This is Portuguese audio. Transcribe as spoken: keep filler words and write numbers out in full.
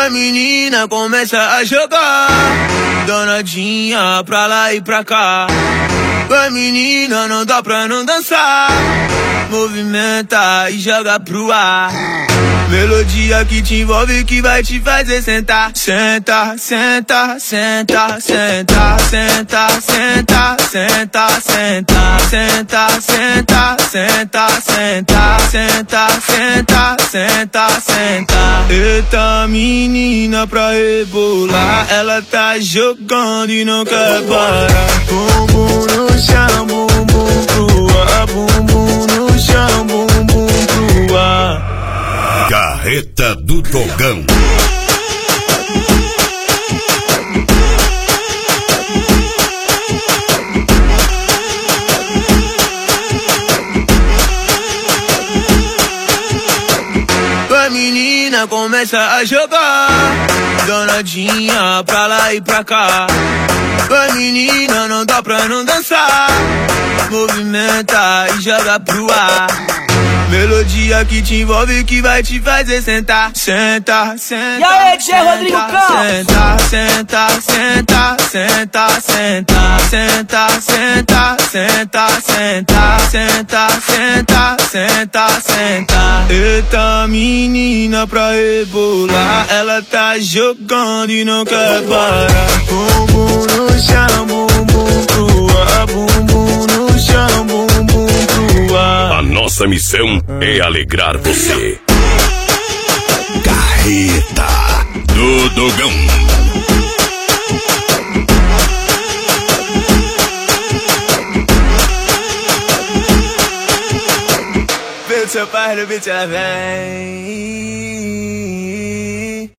A menina começa a jogar, danadinha pra lá e pra cá. A menina não dá pra não dançar, movimenta e joga pro ar. Melodia que te envolve, que vai te fazer sentar. Senta, senta, senta, senta, senta, senta, senta, senta, senta, senta, senta, senta, senta, senta, senta, senta. Eita menina pra rebolar, ela tá jogando e não quer parar. Bumbum no chão, bumbum pro ar, bumbum no chão, bumbum pro ar. Carreta do Dogão. A menina começa a jogar, danadinha pra lá e pra cá. A menina não dá pra não dançar, movimenta e joga pro ar. Melodia que te envolve, que vai te fazer sentar. Senta, senta. E aí, Tchê Rodrigo Campos? Senta, senta, senta, senta, senta, senta, senta, senta, senta, senta, senta, senta, senta. Eita menina pra rebolar, ela tá jogando e não quer parar. Bumbum no chão, bumbum pro ar, bumbum no chão, bumbum pro ar. A nossa missão é alegrar você. Carreta do Dogão. Vê o seu pai no beat, ela vem.